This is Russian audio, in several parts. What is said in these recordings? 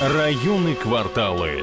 Районы, кварталы.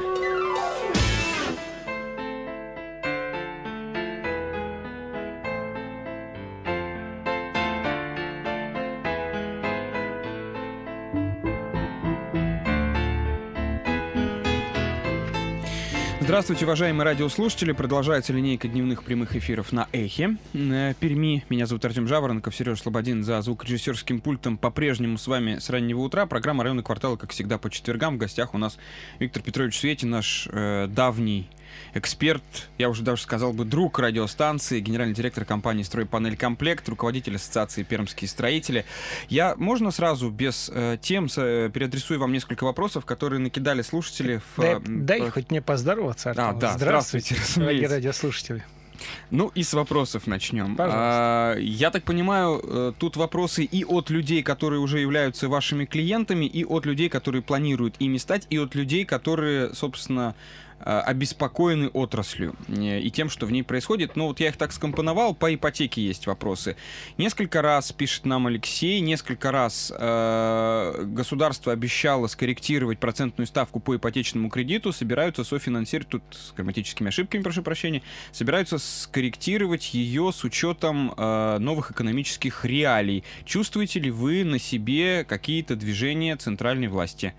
Здравствуйте, уважаемые радиослушатели. Продолжается линейка дневных прямых эфиров на Эхе Перми. Меня зовут Артем Жаворонков, Сережа Слободин за звукорежиссерским пультом. По-прежнему с вами с раннего утра. Программа «Районы, кварталы», как всегда, по четвергам. В гостях у нас Виктор Петрович Светин, наш давний эксперт, я уже даже сказал бы друг радиостанции, генеральный директор компании «Стройпанель Комплект», руководитель ассоциации «Пермские строители». Можно сразу без тем переадресую вам несколько вопросов, которые накидали слушатели. Дай хоть мне поздороваться, Артем. Да, здравствуйте, дорогие радиослушатели. Ну и с вопросов начнем. Пожалуйста. Я так понимаю, тут вопросы и от людей, которые уже являются вашими клиентами, и от людей, которые планируют ими стать, и от людей, которые, собственно, обеспокоены отраслью и тем, что в ней происходит. Но вот я их так скомпоновал, по ипотеке есть вопросы. Несколько раз, пишет нам Алексей, несколько раз государство обещало скорректировать процентную ставку по ипотечному кредиту, собираются софинансировать, тут с грамматическими ошибками, прошу прощения, собираются скорректировать ее с учетом новых экономических реалий. Чувствуете ли вы на себе какие-то движения центральной власти?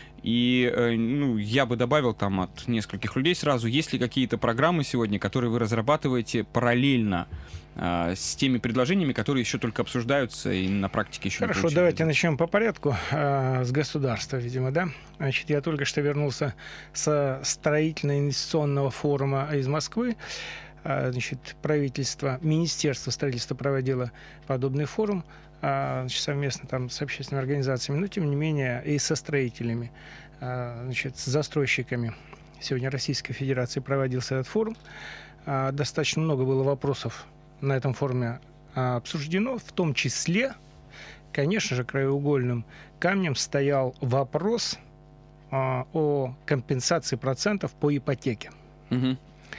И я бы добавил там от нескольких людей сразу, есть ли какие-то программы сегодня, которые вы разрабатываете параллельно с теми предложениями, которые еще только обсуждаются и на практике еще Хорошо, давайте начнем по порядку. С государства, видимо, да? Значит, я только что вернулся со строительно-инвестиционного форума из Москвы. Значит, правительство, Министерство строительства проводило подобный форум, совместно там с общественными организациями, но тем не менее и со строителями, значит, с застройщиками. Сегодня Российской Федерации проводился этот форум. Достаточно много было вопросов на этом форуме обсуждено, в том числе, конечно же, краеугольным камнем стоял вопрос о компенсации процентов по ипотеке. Угу.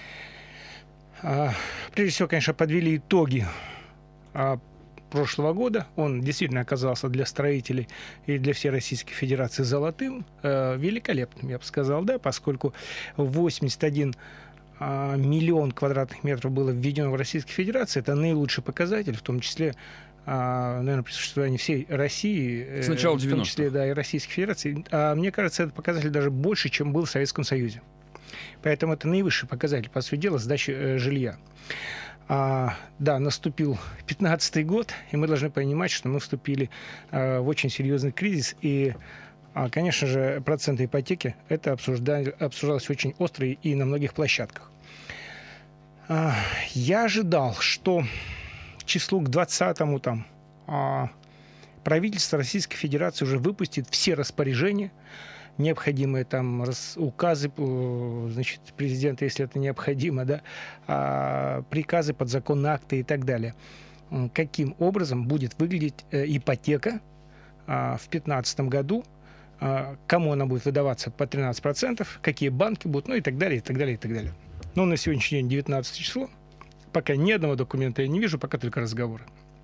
Прежде всего, конечно, подвели итоги прошлого года. Он действительно оказался для строителей и для всей Российской Федерации золотым, великолепным, я бы сказал, да, поскольку 81 миллион квадратных метров было введено в Российской Федерации. Это наилучший показатель, в том числе, наверное, при существовании всей России. С начала 90-х. В том числе, да, и Российской Федерации. Мне кажется, этот показатель даже больше, чем был в Советском Союзе. Поэтому это наивысший показатель, по сути дела, сдачи жилья. Да, наступил 15-й год, и мы должны понимать, что мы вступили в очень серьезный кризис. И, конечно же, проценты ипотеки, это обсуждалось очень остро и на многих площадках. Я ожидал, что к числу к 20-му правительство Российской Федерации уже выпустит все распоряжения, необходимые там указы, значит, президента, если это необходимо, да, приказы, подзаконные акты и так далее. Каким образом будет выглядеть ипотека в 2015 году, кому она будет выдаваться по 13%, какие банки будут, ну и так далее, и так далее, и так далее. Но на сегодняшний день 19 число, пока ни одного документа я не вижу, пока только разговоры.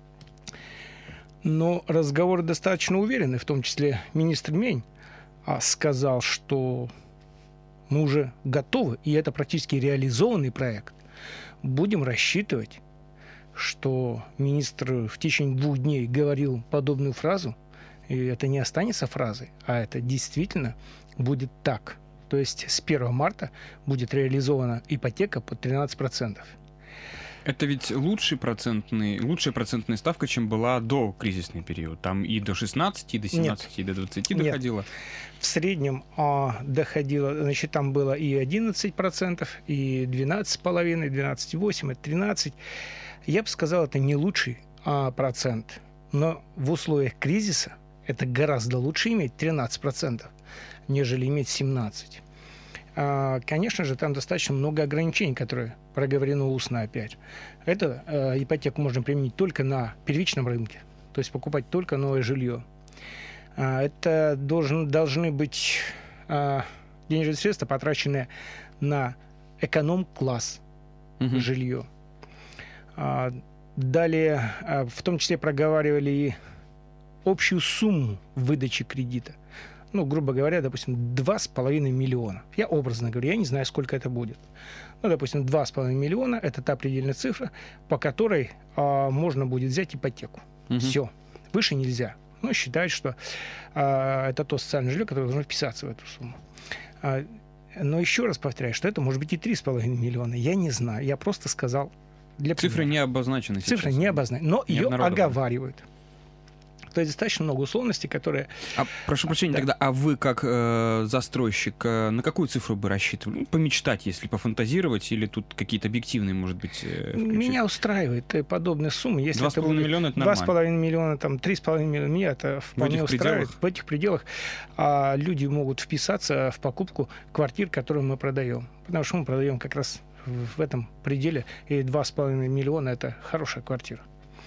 Но разговоры достаточно уверенные, в том числе министр Мень сказал, что мы уже готовы, и это практически реализованный проект. Будем рассчитывать, что министр в течение 2 дней говорил подобную фразу, и это не останется фразой, а это действительно будет так. То есть с 1 марта будет реализована ипотека под 13%. Это ведь лучшая процентная ставка, чем была до кризисный период. Там и до 16, и до 17, и до 20 доходило. В среднем доходило, значит, там было и 11%, и 12,5%, и 12,8%, и 13%. Я бы сказал, это не лучший процент. Но в условиях кризиса это гораздо лучше иметь 13%, нежели иметь 17%. Конечно же, там достаточно много ограничений, которые проговорено устно опять. Это ипотеку можно применить только на первичном рынке, то есть покупать только новое жилье. Это должны быть денежные средства, потраченные на эконом-класс жилье. Далее, в том числе проговаривали и общую сумму выдачи кредита. ну, грубо говоря, допустим, 2,5 миллиона. Я образно говорю, я не знаю, сколько это будет. Ну, допустим, 2,5 миллиона – это та предельная цифра, по которой можно будет взять ипотеку. Все. Выше нельзя. Но считают, что это то социальное жилье, которое должно вписаться в эту сумму. Но еще раз повторяю, что это может быть и 3,5 миллиона. Я не знаю. Я просто сказал для примера. Цифры не обозначены сейчас. Цифры не обозначены, но ее оговаривают. То есть достаточно много условностей, которые... Прошу прощения, да. тогда, а вы как застройщик на какую цифру бы рассчитывали? Ну, помечтать, если пофантазировать, или тут какие-то объективные, может быть... Меня устраивает подобные суммы. Если 2,5 миллиона — это нормально. 2,5 миллиона, там, 3,5 миллиона, меня это вполне устраивает. В этих пределах люди могут вписаться в покупку квартир, которые мы продаем. Потому что мы продаем как раз в этом пределе, и 2,5 миллиона – это хорошая квартира.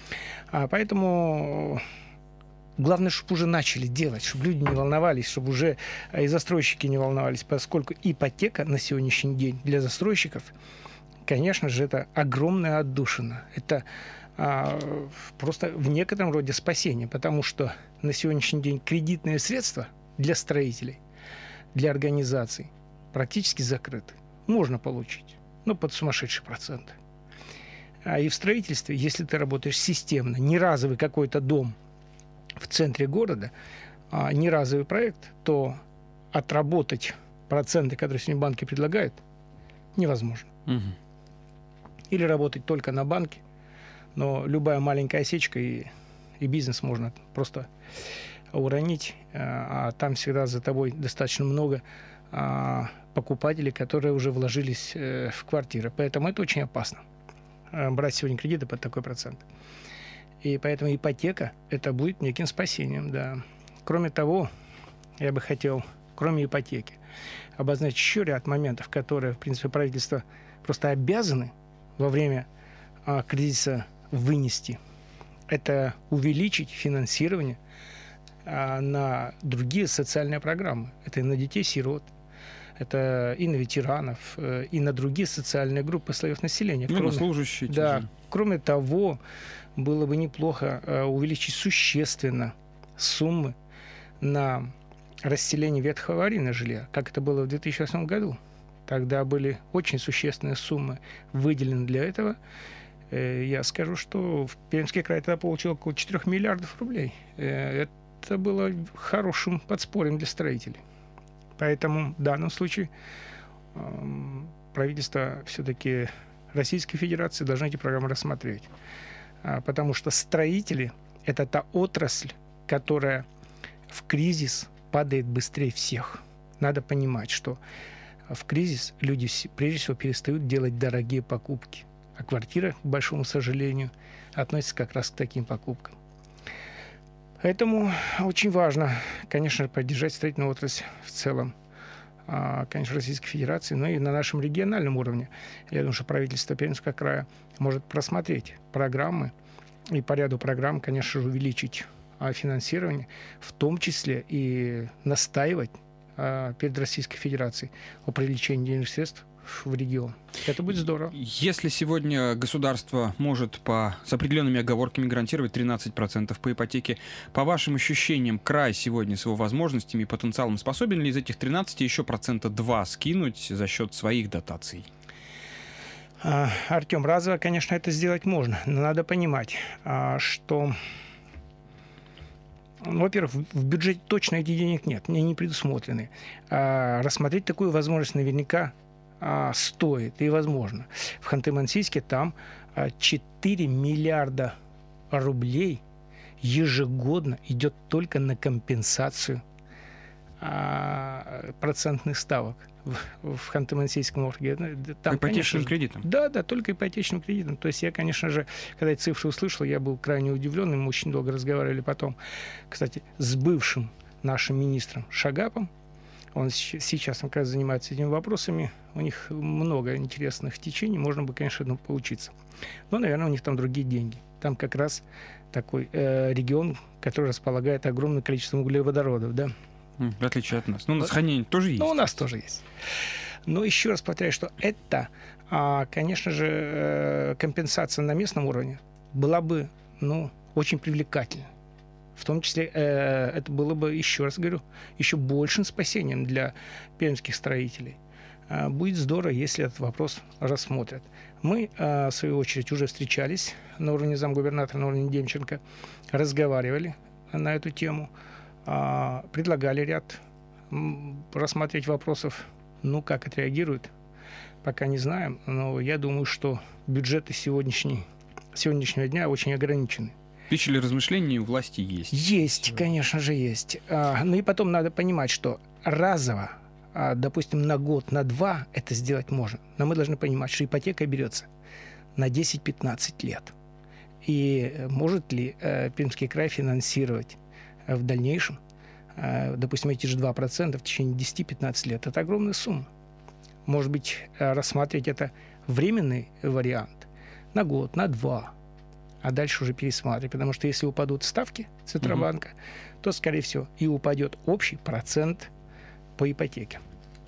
Поэтому... Главное, чтобы уже начали делать, чтобы люди не волновались, чтобы уже и застройщики не волновались, поскольку ипотека на сегодняшний день для застройщиков, конечно же, это огромная отдушина. Это просто в некотором роде спасение, потому что на сегодняшний день кредитные средства для строителей, для организаций практически закрыты. Можно получить, но под сумасшедшие проценты. И в строительстве, если ты работаешь системно, не разовый какой-то дом в центре города, не разовый проект, то отработать проценты, которые сегодня банки предлагают, невозможно. Или работать только на банке, но любая маленькая осечка, и бизнес можно просто уронить, а там всегда за тобой достаточно много покупателей, которые уже вложились в квартиры. Поэтому это очень опасно, брать сегодня кредиты под такой процент. И поэтому ипотека – это будет неким спасением, да. Кроме того, я бы хотел, кроме ипотеки, обозначить еще ряд моментов, которые, в принципе, правительство просто обязаны во время кризиса вынести. Это увеличить финансирование на другие социальные программы. Это и на детей-сирот, это и на ветеранов, и на другие социальные группы слоев населения. Военнослужащие. Да. Кроме того, было бы неплохо увеличить существенно суммы на расселение ветхого аварийного жилья, как это было в 2008 году. Тогда были очень существенные суммы выделены для этого. Я скажу, что Пермский край тогда получил около 4 миллиардов рублей. Это было хорошим подспорьем для строителей. Поэтому в данном случае правительство все-таки Российской Федерации должно эти программы рассмотреть. Потому что строители – это та отрасль, которая в кризис падает быстрее всех. Надо понимать, что в кризис люди прежде всего перестают делать дорогие покупки. А квартира, к большому сожалению, относится как раз к таким покупкам. Поэтому очень важно, конечно, поддержать строительную отрасль в целом, конечно, Российской Федерации, но и на нашем региональном уровне. Я думаю, что правительство Пермского края может просмотреть программы и по ряду программ, конечно же, увеличить финансирование, в том числе и настаивать перед Российской Федерацией о привлечении денежных средств в регион. Это будет здорово. Если сегодня государство может с определенными оговорками гарантировать 13% по ипотеке, по вашим ощущениям, край сегодня с его возможностями и потенциалом способен ли из этих 13 еще 2% скинуть за счет своих дотаций? Артем, разово, конечно, это сделать можно, но надо понимать, что, во-первых, в бюджете точно этих денег нет, они не предусмотрены. Рассмотреть такую возможность наверняка стоит и возможно. В Ханты-Мансийске там 4 миллиарда рублей ежегодно идет только на компенсацию процентных ставок в Ханты-Мансийском округе. Там, ипотечным кредитом? Да, только ипотечным кредитом. То есть я, конечно же, когда эти цифры услышал, я был крайне удивлен, и мы очень долго разговаривали потом, кстати, с бывшим нашим министром Шагапом. Он сейчас как раз занимается этими вопросами. У них много интересных течений. Можно бы, конечно, этому поучиться. Но, наверное, у них там другие деньги. Там как раз такой регион, который располагает огромным количеством углеводородов, да? В отличие от нас. Ну, у нас хранение тоже есть. Ну, у нас тоже есть. Но еще раз повторяю, что это, конечно же, компенсация на местном уровне была бы, очень привлекательна. В том числе это было бы, еще раз говорю, еще большим спасением для пермских строителей. Будет здорово, если этот вопрос рассмотрят. Мы, в свою очередь, уже встречались на уровне замгубернатора, на уровне Демченко, разговаривали на эту тему, предлагали ряд рассмотреть вопросов. Ну, как отреагируют, пока не знаем. Но я думаю, что бюджеты сегодняшнего дня очень ограничены. Пища для размышлений у власти есть. Есть, конечно же, есть. Ну и потом надо понимать, что разово, допустим, на год, на 2 это сделать можно. Но мы должны понимать, что ипотека берется на 10-15 лет. И может ли Пермский край финансировать в дальнейшем, допустим, эти же 2% в течение 10-15 лет? Это огромная сумма. Может быть, рассматривать это временный вариант на год, на 2, а дальше уже пересматривать. Потому что если упадут ставки Центробанка, то, скорее всего, и упадет общий процент по ипотеке.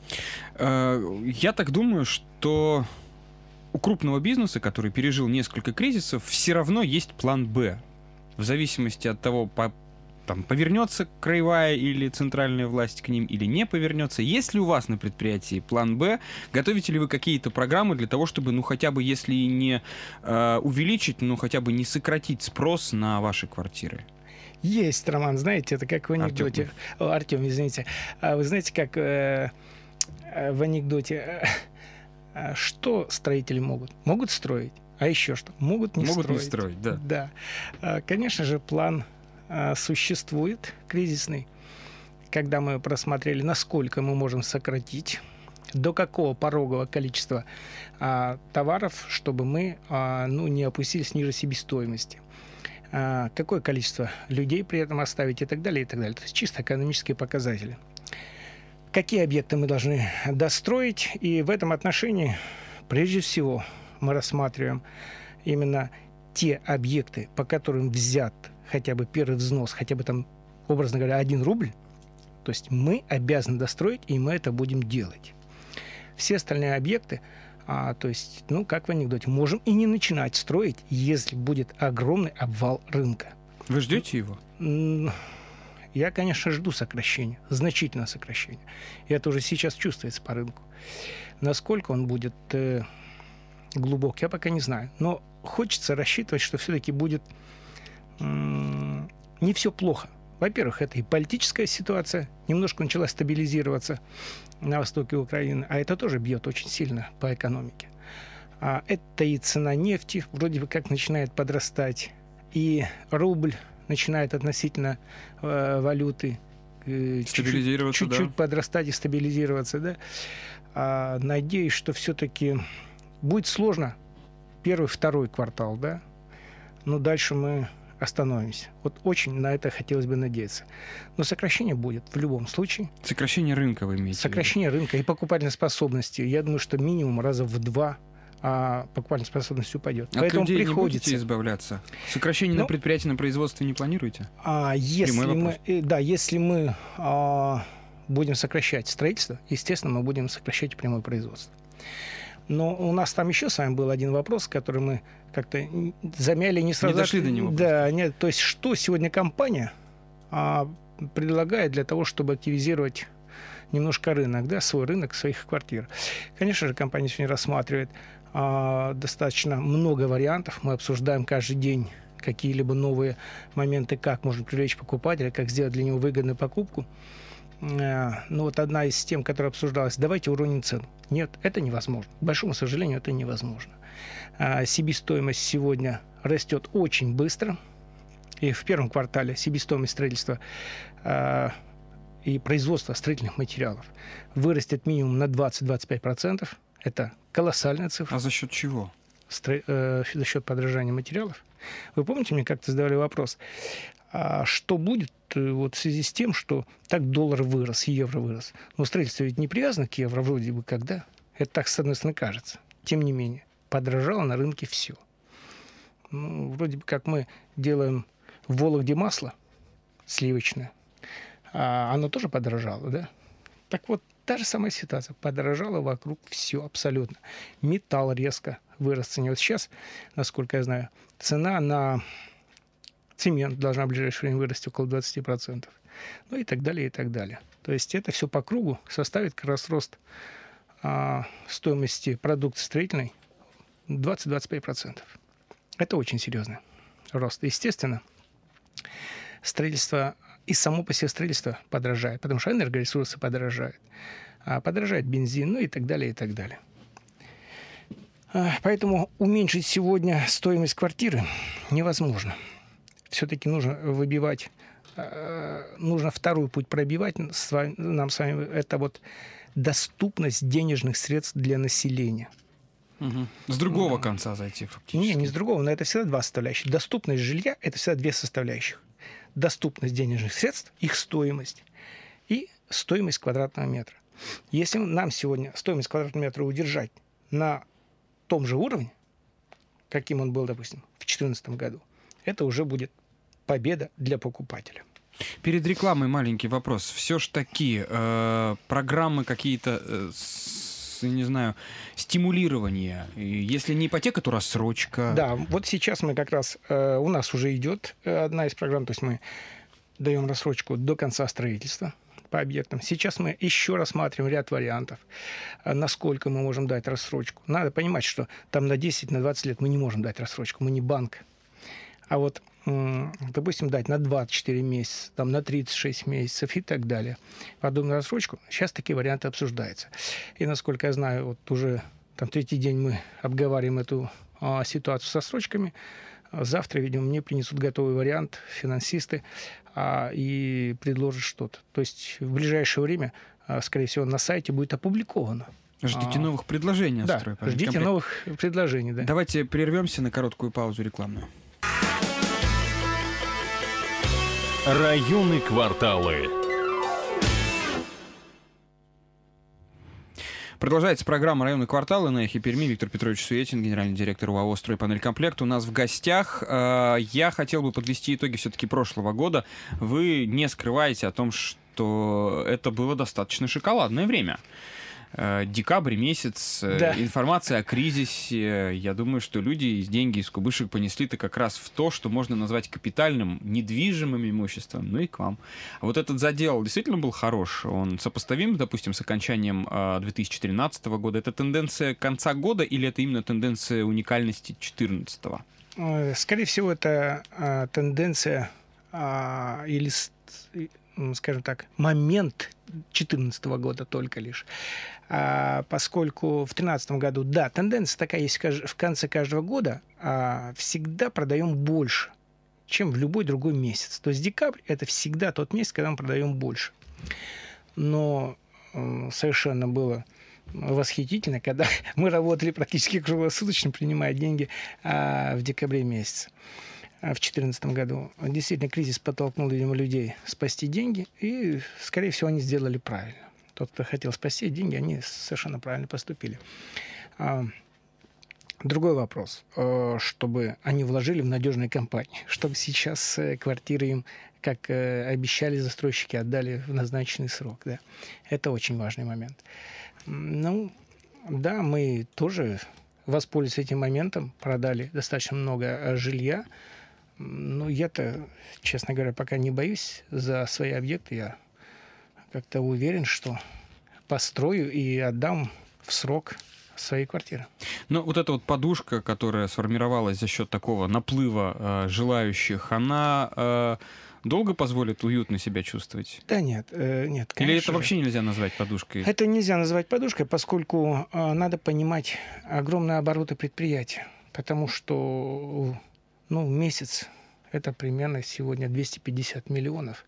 Я так думаю, что у крупного бизнеса, который пережил несколько кризисов, все равно есть план «Б». В зависимости от того, повернется краевая или центральная власть к ним или не повернется. Есть ли у вас на предприятии план «Б»? Готовите ли вы какие-то программы для того, чтобы, хотя бы, если не увеличить, хотя бы не сократить спрос на ваши квартиры? Есть, Роман, знаете, это как в анекдоте. Артем, извините. Вы знаете, как в анекдоте, что строители могут? Могут строить, а еще что? Могут не строить. Могут не строить, да. Да. Конечно же, план существует, кризисный, когда мы просмотрели, насколько мы можем сократить, до какого порогового количества товаров, чтобы мы не опустились ниже себестоимости. Какое количество людей при этом оставить и так далее, и так далее. То есть чисто экономические показатели. Какие объекты мы должны достроить, и в этом отношении, прежде всего, мы рассматриваем именно те объекты, по которым взят хотя бы первый взнос, хотя бы там, образно говоря, 1 рубль, то есть мы обязаны достроить, и мы это будем делать. Все остальные объекты, то есть, как в анекдоте, можем и не начинать строить, если будет огромный обвал рынка. Вы ждете его? Я, конечно, жду сокращения, значительного сокращения. И это уже сейчас чувствуется по рынку. Насколько он будет глубок, я пока не знаю. Но хочется рассчитывать, что все-таки будет не все плохо. Во-первых, это и политическая ситуация немножко начала стабилизироваться на востоке Украины, а это тоже бьет очень сильно по экономике. Это и цена нефти вроде бы как начинает подрастать, и рубль начинает относительно валюты чуть-чуть подрастать и стабилизироваться. Да? Надеюсь, что все-таки будет сложно 1-2 квартал, да? Но дальше мы остановимся. Вот очень на это хотелось бы надеяться. Но сокращение будет в любом случае. Сокращение рынка вы имеете в виду? Сокращение рынка и покупательной способности. Я думаю, что минимум раза в 2 покупательная способность упадет. От Поэтому людей приходится... не будете избавляться? Сокращение на предприятии, на производстве не планируете? Если мы будем сокращать строительство, естественно, мы будем сокращать прямое производство. Но у нас там еще с вами был один вопрос, который мы как-то замяли, не сразу... Не дошли до него. Да, нет, то есть что сегодня компания предлагает для того, чтобы активизировать немножко рынок, да, свой рынок своих квартир. Конечно же, компания сегодня рассматривает достаточно много вариантов. Мы обсуждаем каждый день какие-либо новые моменты, как можно привлечь покупателя, как сделать для него выгодную покупку. Но вот одна из тем, которая обсуждалась, давайте уроним цену. Нет, это невозможно. К большому сожалению, это невозможно. Себестоимость сегодня растет очень быстро. И в первом квартале себестоимость строительства и производства строительных материалов вырастет минимум на 20-25%. Это колоссальная цифра. А за счет чего? За счет подорожания материалов. Вы помните, мне как-то задавали вопрос, что будет вот в связи с тем, что так доллар вырос, евро вырос. Но строительство ведь не привязано к евро вроде бы когда. Это так, с одной стороны, кажется. Тем не менее, подорожало на рынке все. Вроде бы как мы делаем в Вологде масло сливочное, оно тоже подорожало, да? Так вот, та же самая ситуация. Подорожало вокруг все абсолютно. Металл резко вырос в цене. Вот сейчас, насколько я знаю, цена на Цемент должна в ближайшее время вырасти около 20%. Ну и так далее, и так далее. То есть это все по кругу составит как раз рост стоимости продукции строительной 20-25%. Это очень серьезный рост. Естественно, строительство и само по себе строительство подорожает, потому что энергоресурсы подорожают, подорожает бензин, ну и так далее, и так далее. Поэтому уменьшить сегодня стоимость квартиры невозможно. Все-таки нужно выбивать, нужно второй путь пробивать нам с вами. Это вот доступность денежных средств для населения. Угу. С другого конца зайти фактически. Не с другого, но это всегда два составляющих. Доступность жилья – это всегда две составляющих. Доступность денежных средств, их стоимость и стоимость квадратного метра. Если нам сегодня стоимость квадратного метра удержать на том же уровне, каким он был, допустим, в 2014 году, это уже будет победа для покупателя. Перед рекламой маленький вопрос. Все ж таки программы какие-то, не знаю, стимулирования. Если не ипотека, то рассрочка. Да, вот сейчас мы как раз, у нас уже идет одна из программ, то есть мы даем рассрочку до конца строительства по объектам. Сейчас мы еще рассматриваем ряд вариантов, насколько мы можем дать рассрочку. Надо понимать, что там на 10, на 20 лет мы не можем дать рассрочку, мы не банк. А вот, допустим, дать на 24 месяца, там, на 36 месяцев и так далее. Подобную рассрочку. Сейчас такие варианты обсуждаются. И, насколько я знаю, вот уже там третий день мы обговариваем эту ситуацию с рассрочками. Завтра, видимо, мне принесут готовый вариант финансисты и предложат что-то. То есть в ближайшее время, скорее всего, на сайте будет опубликовано. Ждите новых предложений. Да, ждите новых предложений. Да. Давайте прервемся на короткую паузу рекламную. Районы, кварталы. Продолжается программа «Районы, кварталы» на Эхе Перми. Виктор Петрович Суетин, генеральный директор УАО «Стройпанелькомплект». У нас в гостях. Я хотел бы подвести итоги все-таки прошлого года. Вы не скрываете о том, что это было достаточно шоколадное время. Декабрь месяц, да. Информация о кризисе. Я думаю, что люди деньги из кубышек понесли-то как раз в то, что можно назвать капитальным, недвижимым имуществом, ну и к вам. А вот этот задел действительно был хорош. Он сопоставим, допустим, с окончанием 2013 года. Это тенденция конца года или это именно тенденция уникальности 2014? Скорее всего, это тенденция или, скажем так, момент 2014 года только лишь. Поскольку в 2013 году, да, тенденция такая есть в конце каждого года, всегда продаем больше, чем в любой другой месяц. То есть декабрь – это всегда тот месяц, когда мы продаем больше. Но совершенно было восхитительно, когда мы работали практически круглосуточно, принимая деньги в декабре месяце. В 2014 году. Действительно, кризис подтолкнул, видимо, людей спасти деньги, и, скорее всего, они сделали правильно. Тот, кто хотел спасти деньги, они совершенно правильно поступили. Другой вопрос, чтобы они вложили в надежные компании, чтобы сейчас квартиры им, как обещали застройщики, отдали в назначенный срок. Да. Это очень важный момент. Ну, да, мы тоже воспользовались этим моментом, продали достаточно много жилья. Ну, я-то, честно говоря, пока не боюсь за свои объекты. Я как-то уверен, что построю и отдам в срок свои квартиры. Но вот эта вот подушка, которая сформировалась за счет такого наплыва желающих, она долго позволит уютно себя чувствовать? Да нет, нет, конечно. Или это вообще нельзя назвать подушкой? Это нельзя назвать подушкой, поскольку надо понимать огромные обороты предприятия. Потому что месяц это примерно сегодня 250 миллионов.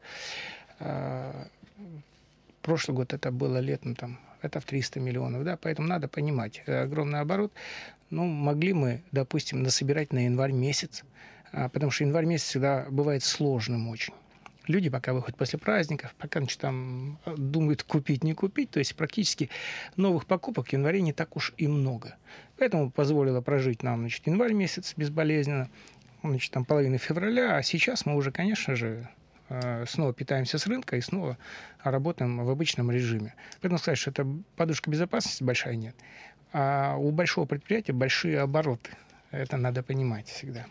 Прошлый год это было летом, это в 300 миллионов. Да? Поэтому надо понимать огромный оборот. Могли мы, допустим, насобирать на январь месяц, потому что январь месяц всегда бывает сложным очень. Люди пока выходят после праздников, пока думают купить, не купить. То есть практически новых покупок в январе не так уж и много. Поэтому позволило прожить нам январь месяц безболезненно, половину февраля. А сейчас мы уже, конечно же, снова питаемся с рынка и снова работаем в обычном режиме. Поэтому сказать, что это подушка безопасности большая, нет. А у большого предприятия большие обороты. Это надо понимать всегда.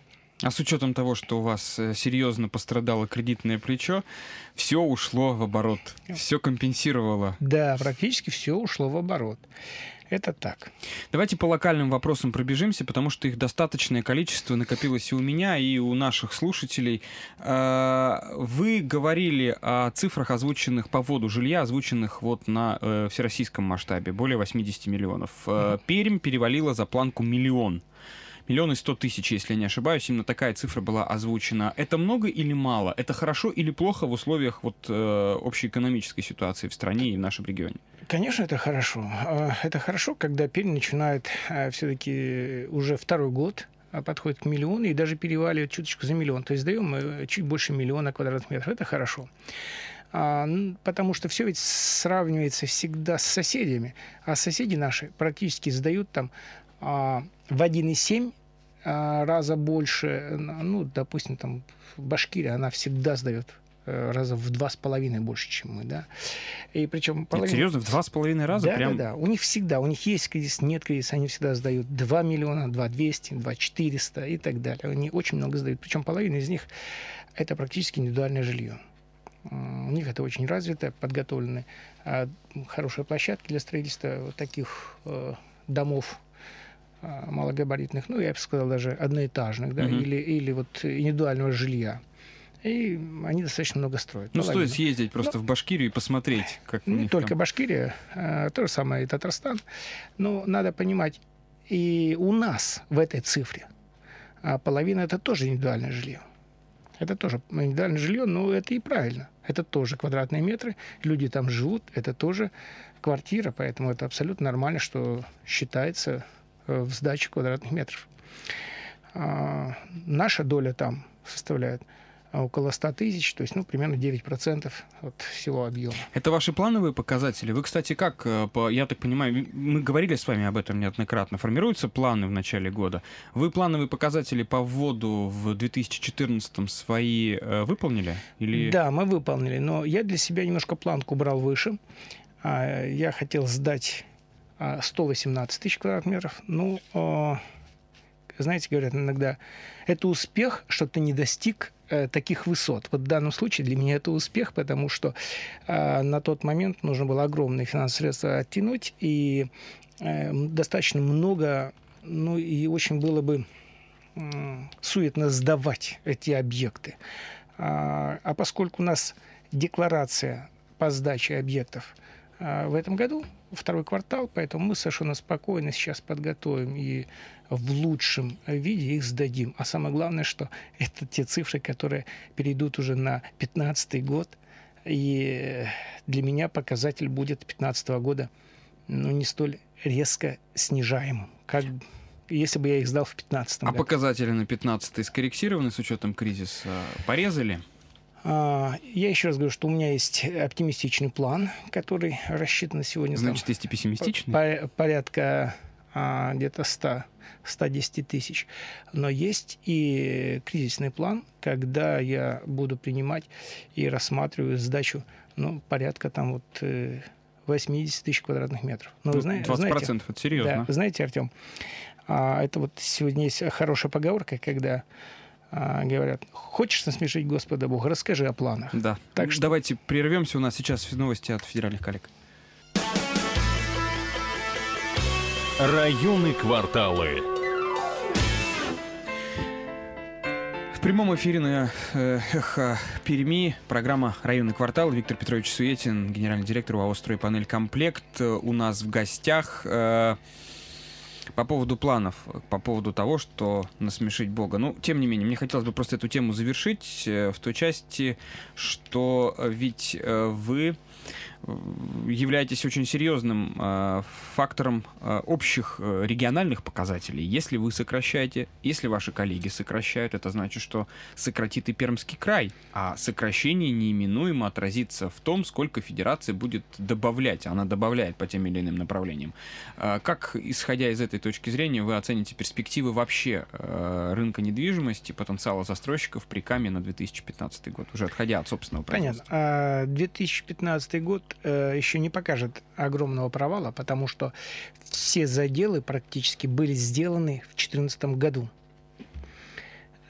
А с учетом того, что у вас серьезно пострадало кредитное плечо, все ушло в оборот, все компенсировало. Да, практически все ушло в оборот. Это так. Давайте по локальным вопросам пробежимся, потому что их достаточное количество накопилось и у меня, и у наших слушателей. Вы говорили о цифрах, озвученных по вводу жилья, озвученных вот на всероссийском масштабе, более 80 миллионов. Пермь перевалила за планку миллион. 1 100 000, если я не ошибаюсь, именно такая цифра была озвучена. Это много или мало? Это хорошо или плохо в условиях вот, общей экономической ситуации в стране и в нашем регионе? Конечно, это хорошо. Это хорошо, когда Пермь начинает все-таки уже второй год подходит к миллиону и даже переваливает чуточку за миллион. То есть даем мы чуть больше 1 000 000 квадратных метров. Это хорошо. Потому что все ведь сравнивается всегда с соседями. А соседи наши практически сдают там в 1,7 раза больше. Ну, допустим, там Башкирия, она всегда сдает раза в 2,5 больше, чем мы, да. И причем серьезно, в 2,5 раза? Да, прям... да. У них всегда, у них есть кризис, нет кризиса, они всегда сдают 2 миллиона, 2 200, 2 400 и так далее. Они очень много сдают. Причем половина из них это практически индивидуальное жилье. У них это очень развито, подготовлены хорошие площадки для строительства вот таких домов малогабаритных, ну, я бы сказал, даже одноэтажных, да, или вот индивидуального жилья. И они достаточно много строят. Ну, стоит съездить просто в Башкирию и посмотреть, как не только там. Башкирия, то же самое и Татарстан. Но надо понимать, и у нас в этой цифре половина это тоже индивидуальное жилье. Это тоже индивидуальное жилье, но это и правильно. Это тоже квадратные метры, люди там живут, это тоже квартира, поэтому это абсолютно нормально, что считается в сдаче квадратных метров. Наша доля там составляет около 100 000, то есть, ну, примерно 9% от всего объема. Это ваши плановые показатели? Вы, кстати, как, я так понимаю, мы говорили с вами об этом неоднократно, формируются планы в начале года. Вы плановые показатели по вводу в 2014-м свои выполнили? Или... Да, мы выполнили, но я для себя немножко планку брал выше. Я хотел сдать 118 000 квадратных метров. Ну, знаете, говорят иногда, это успех, что ты не достиг таких высот. Вот в данном случае для меня это успех, потому что на тот момент нужно было огромные финансовые средства оттянуть, и достаточно много, ну и очень было бы суетно сдавать эти объекты. А поскольку у нас декларация по сдаче объектов в этом году, второй квартал, поэтому мы совершенно спокойно сейчас подготовим и в лучшем виде их сдадим. А самое главное, что это те цифры, которые перейдут уже на 2015 год. И для меня показатель будет 2015 года не столь резко снижаемым, как если бы я их сдал в 2015 году. А показатели на 2015 скорректированы с учетом кризиса? Порезали? Я еще раз говорю, что у меня есть оптимистичный план, который рассчитан на сегодня. Значит, есть и пессимистичный? Порядка где-то 110 000. Но есть и кризисный план, когда я буду принимать и рассматриваю сдачу, порядка там вот 80 000 квадратных метров. Но вы 20% знаете, это серьезно. Да, знаете, Артем, это вот сегодня есть хорошая поговорка, когда говорят, хочешь насмешить Господа Бога, расскажи о планах. Да. Так что давайте прервемся. У нас сейчас новости от федеральных коллег. Районы кварталы. В прямом эфире на Эхо Перми программа «Районный квартал». Виктор Петрович Суетин, генеральный директор УАО «Стройпанелькомплект». У нас в гостях по поводу планов, по поводу того, что насмешить Бога. Ну, тем не менее, мне хотелось бы просто эту тему завершить в той части, что ведь вы являетесь очень серьезным фактором общих региональных показателей. Если вы сокращаете, если ваши коллеги сокращают, это значит, что сократит и Пермский край, а сокращение неименуемо отразится в том, сколько федерация будет добавлять. Она добавляет по тем или иным направлениям. Как, исходя из этой точки зрения, вы оцените перспективы вообще рынка недвижимости, потенциала застройщиков при КАМе на 2015 год, уже отходя от собственного производства? Понятно. 2015 год еще не покажет огромного провала, потому что все заделы практически были сделаны в 2014 году.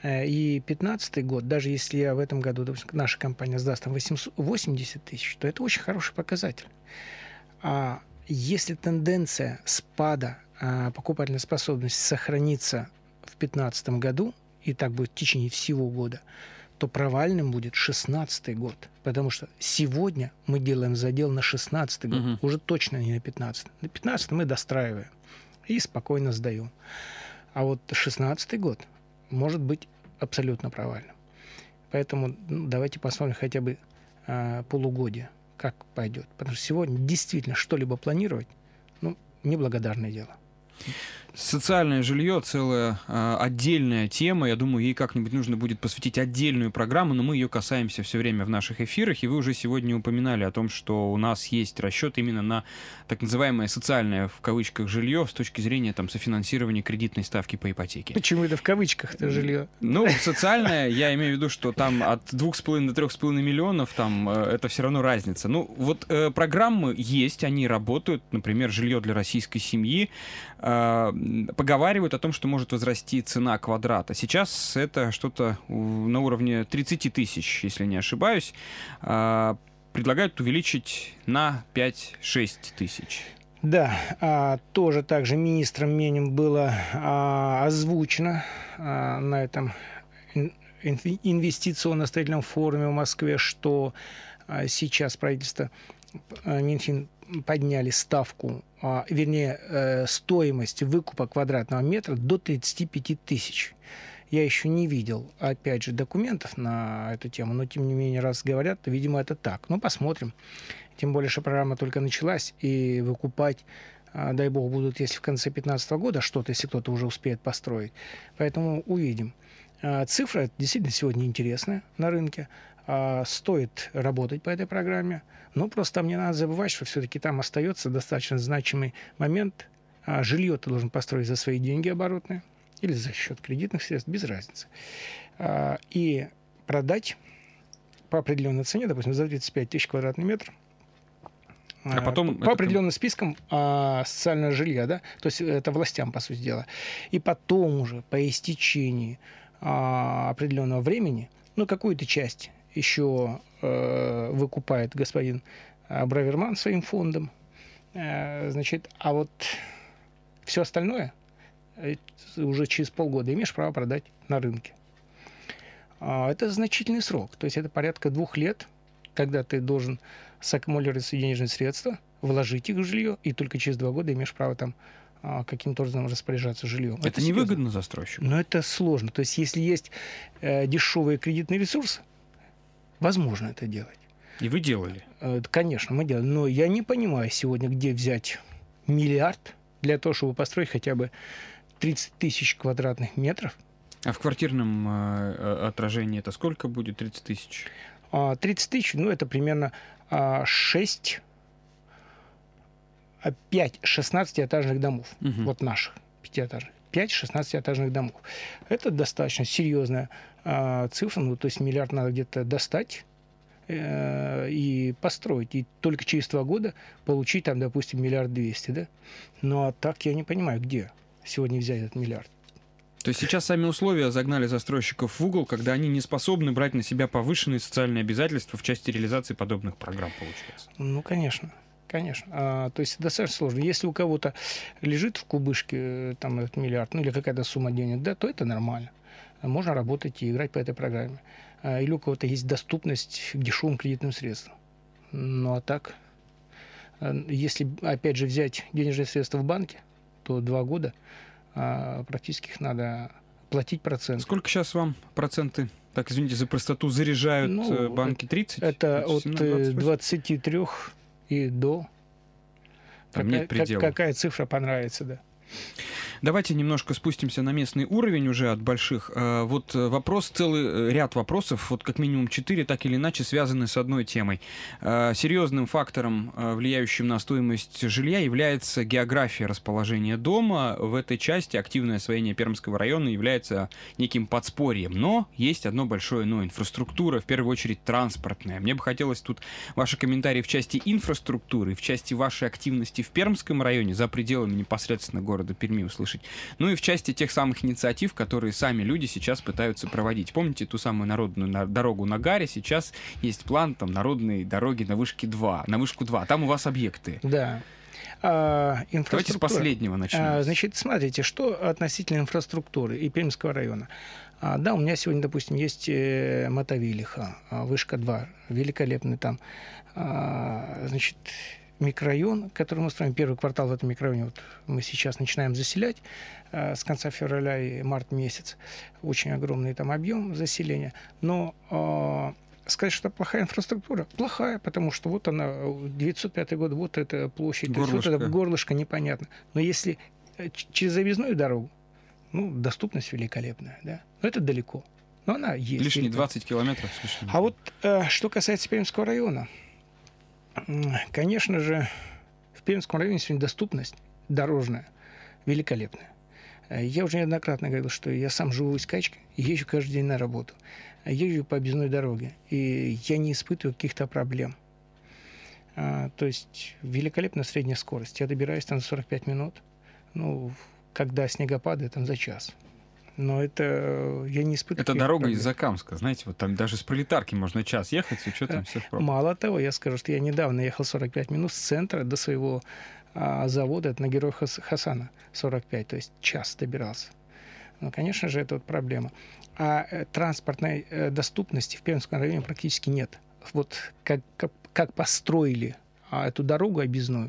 И 2015 год, даже если я в этом году, допустим, наша компания сдаст там 880 тысяч, то это очень хороший показатель. А если тенденция спада покупательной способности сохранится в 2015 году, и так будет в течение всего года, то провальным будет 2016 год. Потому что сегодня мы делаем задел на 2016 год, уже точно не на 2015. На 2015 мы достраиваем и спокойно сдаем. А вот 2016 год может быть абсолютно провальным. Поэтому давайте посмотрим хотя бы полугодие, как пойдет. Потому что сегодня действительно что-либо планировать, неблагодарное дело. Социальное жилье — целая отдельная тема. Я думаю, ей как-нибудь нужно будет посвятить отдельную программу, но мы ее касаемся все время в наших эфирах. И вы уже сегодня упоминали о том, что у нас есть расчет именно на так называемое социальное, в кавычках, жилье с точки зрения софинансирования кредитной ставки по ипотеке. Почему это в кавычках-то жилье? Социальное, я имею в виду, что там от 2,5 до 3,5 миллионов, там это все равно разница. Программы есть, они работают. Например, жилье для российской семьи. Поговаривают о том, что может возрасти цена квадрата. Сейчас это что-то на уровне 30 тысяч, если не ошибаюсь. Предлагают увеличить на 5-6 тысяч. Да, тоже также министром Менем было озвучено на этом инвестиционно-строительном форуме в Москве, что сейчас правительство, Минфин, подняли ставку, стоимость выкупа квадратного метра до 35 тысяч. Я еще не видел, опять же, документов на эту тему, но, тем не менее, раз говорят, то, видимо, это так. Посмотрим. Тем более, что программа только началась, и выкупать, дай бог, будут, если в конце 2015 года что-то, если кто-то уже успеет построить. Поэтому увидим. Цифра действительно сегодня интересная на рынке. Стоит работать по этой программе. Но просто там не надо забывать, что все-таки там остается достаточно значимый момент. Жилье ты должен построить за свои деньги оборотные или за счет кредитных средств, без разницы. И продать по определенной цене, допустим, за 35 тысяч квадратный метр, а потом по определенным спискам социального жилья, да, то есть это властям, по сути дела. И потом уже по истечении определенного времени, какую-то часть еще выкупает господин Браверман своим фондом. А вот все остальное уже через полгода имеешь право продать на рынке. Это значительный срок. То есть это порядка 2 лет, когда ты должен саккумулировать свои денежные средства, вложить их в жилье, и только через 2 года имеешь право там каким-то образом распоряжаться жильем. Это невыгодно застройщику? Но это сложно. То есть если есть дешевые кредитные ресурсы, возможно это делать. И вы делали? Конечно, мы делали. Но я не понимаю сегодня, где взять миллиард для того, чтобы построить хотя бы 30 тысяч квадратных метров. А в квартирном отражении это сколько будет 30 тысяч? 30 тысяч, это примерно 5 16-этажных домов. Вот наших 5-этажных. 5 16-этажных домов. Это достаточно серьезная цифра. То есть миллиард надо где-то достать и построить. И только через 2 года получить там, допустим, 1 200 000 000, да? Ну, а так я не понимаю, где сегодня взять этот миллиард. То есть сейчас сами условия загнали застройщиков в угол, когда они не способны брать на себя повышенные социальные обязательства в части реализации подобных программ, получается? Конечно. Конечно. То есть достаточно сложно. Если у кого-то лежит в кубышке там этот миллиард, или какая-то сумма денег, да, то это нормально. Можно работать и играть по этой программе. Или у кого-то есть доступность к дешевым кредитным средствам. А так, если, опять же, взять денежные средства в банке, то 2 года практически их надо платить проценты. Сколько сейчас вам проценты, так, извините за простоту, заряжают банки? 30? Это от 23 и до. Какая цифра понравится, да. Давайте немножко спустимся на местный уровень уже от больших. Вот вопрос, целый ряд вопросов, вот как минимум 4, так или иначе связаны с одной темой. Серьезным фактором, влияющим на стоимость жилья, является география расположения дома. В этой части активное освоение Пермского района является неким подспорьем. Но есть одно большое но. Инфраструктура, в первую очередь транспортная. Мне бы хотелось тут ваши комментарии в части инфраструктуры, в части вашей активности в Пермском районе, за пределами непосредственно города Перми, услышать услышать. Ну и в части тех самых инициатив, которые сами люди сейчас пытаются проводить. Помните ту самую народную дорогу на Гаре? Сейчас есть план там народной дороги на вышку 2. Там у вас объекты. Да. Давайте с последнего начнем. Значит, смотрите, что относительно инфраструктуры и Пермского района. Да, у меня сегодня, допустим, есть Мотовилиха, вышка 2, великолепный там, значит, микрорайон, который мы строим, первый квартал в этом микрорайоне, вот мы сейчас начинаем заселять с конца февраля и март месяц. Очень огромный там объем заселения. Но сказать, что плохая инфраструктура, плохая, потому что вот она, 905 год, вот эта площадь, вот это горлышко непонятно. Но если через заездную дорогу, ну, доступность великолепная, да. Но это далеко. Но она есть. Лишние 20 километров с лишним. А вот что касается Пермского района, конечно же, в Пермском районе сегодня доступность дорожная великолепная. Я уже неоднократно говорил, что я сам живу в Искачке и езжу каждый день на работу. Езжу по объездной дороге, и я не испытываю каких-то проблем. То есть великолепная средняя скорость. Я добираюсь там за 45 минут. Ну, когда снегопады, там за час. Но это я не испытываю. Это дорога из Закамска, знаете, вот там даже с Пролетарки можно час ехать, с учетом всех пробок. Мало того, я скажу, что я недавно ехал 45 минут с центра до своего завода, это на Героя Хасана 45, то есть час добирался. Ну, конечно же, это вот проблема. А транспортной доступности в Пермском районе практически нет. Вот как построили эту дорогу объездную,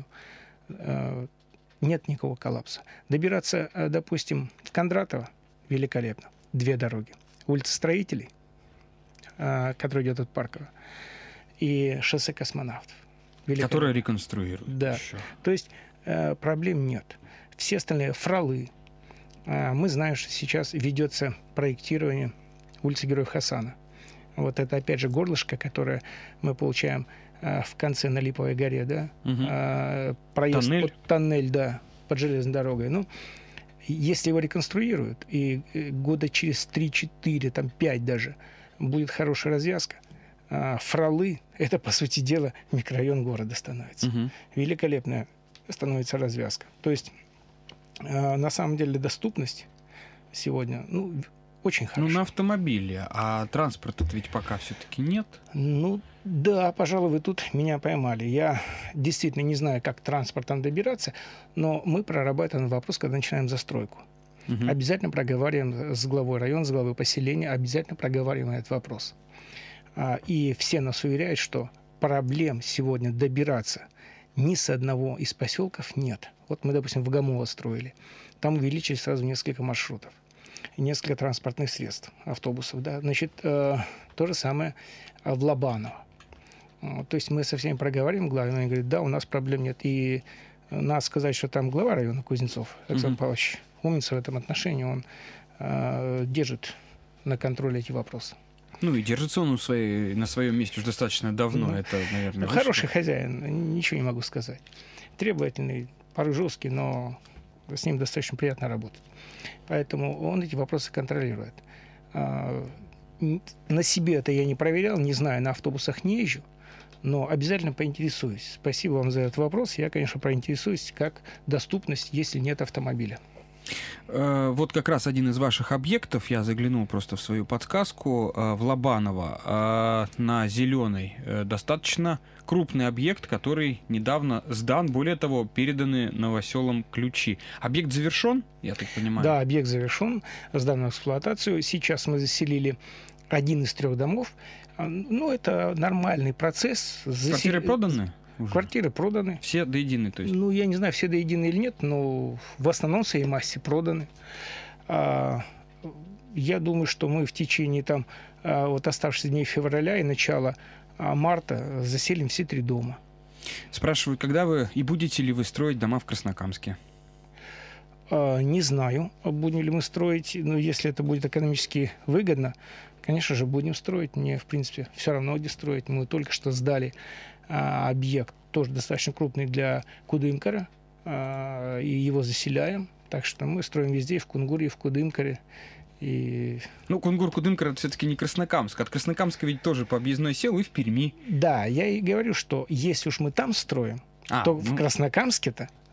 нет никакого коллапса. Добираться, допустим, в Кондратово великолепно. 2 дороги. Улица Строителей, которая идет от Паркова, и шоссе Космонавтов. Которое реконструируют. Да. Еще. То есть проблем нет. Все остальные фролы. Мы знаем, что сейчас ведется проектирование улицы Героя Хасана. Вот это, опять же, горлышко, которое мы получаем в конце на Липовой горе, да? Проезд Тоннель. Тоннель, да, под железной дорогой. Ну, если его реконструируют, и года через 3-4, там 5 даже, будет хорошая развязка, фролы, это, по сути дела, микрорайон города становится. Великолепная становится развязка. То есть, на самом деле, доступность сегодня, ну, очень хорошая. Ну, на автомобиле, а транспорта ведь пока все-таки нет. Ну, да, пожалуй, вы тут меня поймали. Я действительно не знаю, как транспортом добираться, но мы прорабатываем вопрос, когда начинаем застройку. Обязательно проговариваем с главой района, с главой поселения, обязательно проговариваем этот вопрос. И все нас уверяют, что проблем сегодня добираться ни с одного из поселков нет. Вот мы, допустим, в Гомово строили. Там увеличили сразу несколько маршрутов, несколько транспортных средств, автобусов. Да? Значит, то же самое в Лобаново. То есть мы со всеми проговариваем, главы, они говорят, да, у нас проблем нет. И надо сказать, что там глава района Кузнецов, Александр Павлович, умница в этом отношении, он держит на контроле эти вопросы. Ну и держится он на своем месте уже достаточно давно. Это, наверное, хороший хозяин, ничего не могу сказать. Требовательный, порой жесткий, но с ним достаточно приятно работать. Поэтому он эти вопросы контролирует. На себе это я не проверял, не знаю, на автобусах не езжу, но обязательно поинтересуюсь. Спасибо вам за этот вопрос. Я, конечно, проинтересуюсь, как доступность, если нет автомобиля. Вот как раз один из ваших объектов, я заглянул просто в свою подсказку, в Лобаново, на Зеленой, достаточно крупный объект, который недавно сдан, более того, переданы новоселам ключи. Объект завершен, я так понимаю? Да, объект завершен, сдан в эксплуатацию. Сейчас мы заселили 1 из 3 домов. Ну, это нормальный процесс. Квартиры проданы? Уже. Квартиры проданы. Все до единой, то есть? Ну, я не знаю, все до единой или нет, но в основном в своей массе проданы. Я думаю, что мы в течение там, вот оставшихся дней февраля и начала марта заселим все 3 дома. Спрашиваю, когда вы и будете ли вы строить дома в Краснокамске? Не знаю, будем ли мы строить, но если это будет экономически выгодно, конечно же, будем строить. Мне, в принципе, все равно, где строить. Мы только что сдали объект, тоже достаточно крупный для Кудымкара, и его заселяем. Так что мы строим везде, и в Кунгуре, и в Кудымкаре. И... Ну, Кунгур-Кудымкар — это все-таки не Краснокамск. От Краснокамска ведь тоже по объездной сел и в Перми. Да, я и говорю, что если уж мы там строим, то в Краснокамске-то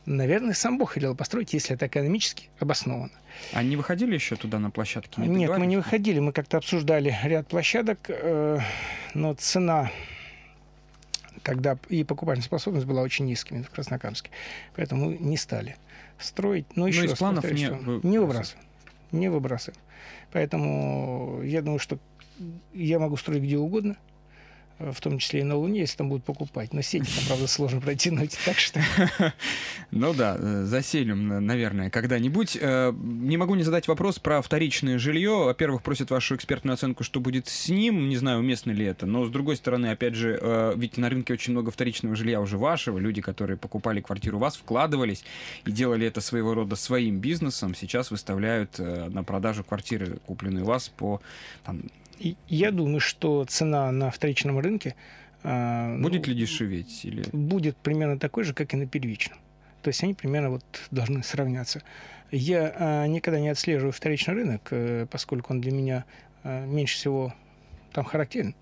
Наверное, сам Бог велел построить, если это экономически обосновано. А не выходили еще туда на площадки? Нет, мы не выходили. Мы как-то обсуждали ряд площадок, но цена тогда и покупательная способность была очень низкими в Краснокамске. Поэтому не стали строить. Но еще из планов не выбрасываем. Не выбрасываем. Поэтому я думаю, что я могу строить где угодно, в том числе и на Луне, если там будут покупать. Но сети там, правда, сложно протянуть, так что... Ну да, заселим, наверное, когда-нибудь. Не могу не задать вопрос про вторичное жилье. Во-первых, просят вашу экспертную оценку, что будет с ним. Не знаю, уместно ли это. Но, с другой стороны, опять же, ведь на рынке очень много вторичного жилья уже вашего. Люди, которые покупали квартиру у вас, вкладывались и делали это своего рода своим бизнесом. Сейчас выставляют на продажу квартиры, купленные у вас, по... Я думаю, что цена на вторичном рынке будет ли дешеветь? Или... Будет примерно такой же, как и на первичном. То есть они примерно вот должны сравняться. Я никогда не отслеживаю вторичный рынок, поскольку он для меня меньше всего там характерен.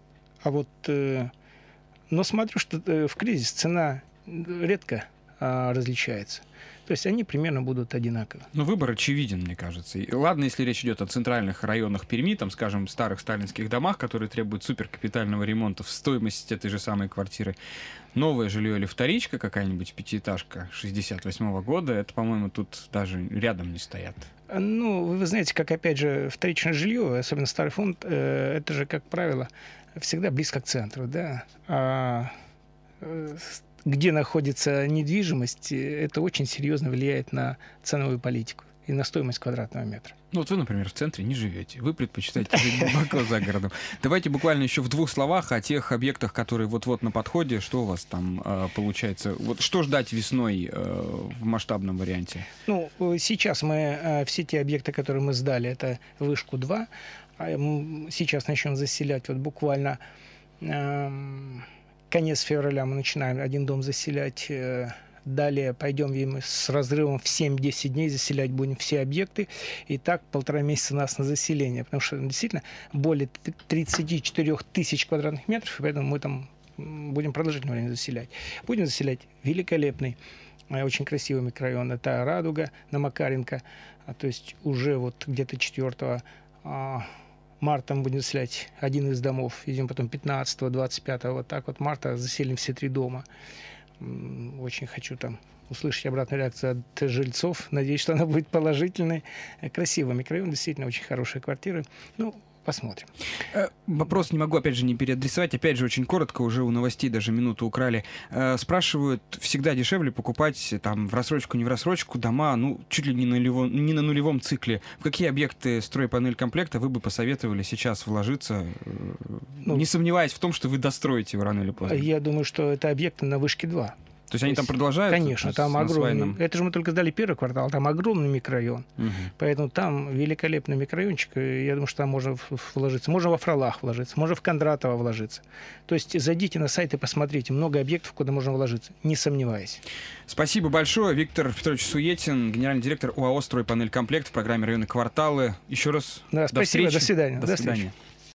Но смотрю, что в кризис цена редко различается. То есть они примерно будут одинаковы. Но выбор очевиден, мне кажется. И ладно, если речь идет о центральных районах Перми, там, скажем, старых сталинских домах, которые требуют суперкапитального ремонта в стоимости этой же самой квартиры. Новое жилье или вторичка, какая-нибудь пятиэтажка 68-го года, это, по-моему, тут даже рядом не стоят. Ну, вы знаете, как, опять же, вторичное жилье, особенно старый фонд, это же, как правило, всегда близко к центру, да. Где находится недвижимость, это очень серьезно влияет на ценовую политику и на стоимость квадратного метра. Ну вот вы, например, в центре не живете. Вы предпочитаете жить глубоко за городом. Давайте буквально еще в 2 словах о тех объектах, которые вот-вот на подходе. Что у вас там получается? Вот что ждать весной в масштабном варианте? Ну, сейчас мы все те объекты, которые мы сдали, это вышку 2. Сейчас начнем заселять вот буквально... Конец февраля мы начинаем один дом заселять. Далее пойдем с разрывом в 7-10 дней заселять будем все объекты. И так 1,5 месяца у нас на заселение. Потому что действительно более 34 тысяч квадратных метров. И поэтому мы там будем продолжительное время заселять. Будем заселять великолепный, очень красивый микрорайон. Это Радуга на Макаренко. То есть уже вот где-то 4 марта мы будем заселять один из домов, идем потом 15-го, 25-го, вот так вот марта заселим все 3 дома. Очень хочу там услышать обратную реакцию от жильцов. Надеюсь, что она будет положительной. Красивый микрорайон, действительно очень хорошие квартиры. Ну, посмотрим. Вопрос не могу, опять же, не переадресовать. Опять же, очень коротко, уже у новостей даже минуту украли. Спрашивают, всегда дешевле покупать там в рассрочку, не в рассрочку дома, ну, чуть ли не на нулевом цикле. В какие объекты стройпанель-комплекта вы бы посоветовали сейчас вложиться, не сомневаясь в том, что вы достроите его рано или поздно? Я думаю, что это объекты на вышке 2. То есть они там продолжают? Конечно, там огромный. Это же мы только сдали первый квартал, там огромный микрорайон. Поэтому там великолепный микрорайончик. Я думаю, что там можно вложиться. Можно во Фролах вложиться, можно в Кондратово вложиться. То есть зайдите на сайт и посмотрите. Много объектов, куда можно вложиться, не сомневаясь. Спасибо большое. Виктор Петрович Суетин, генеральный директор ОАО «Стройпанель-комплект» в программе «Районы кварталы». Еще раз Да, спасибо, встречи. До свидания. До свидания.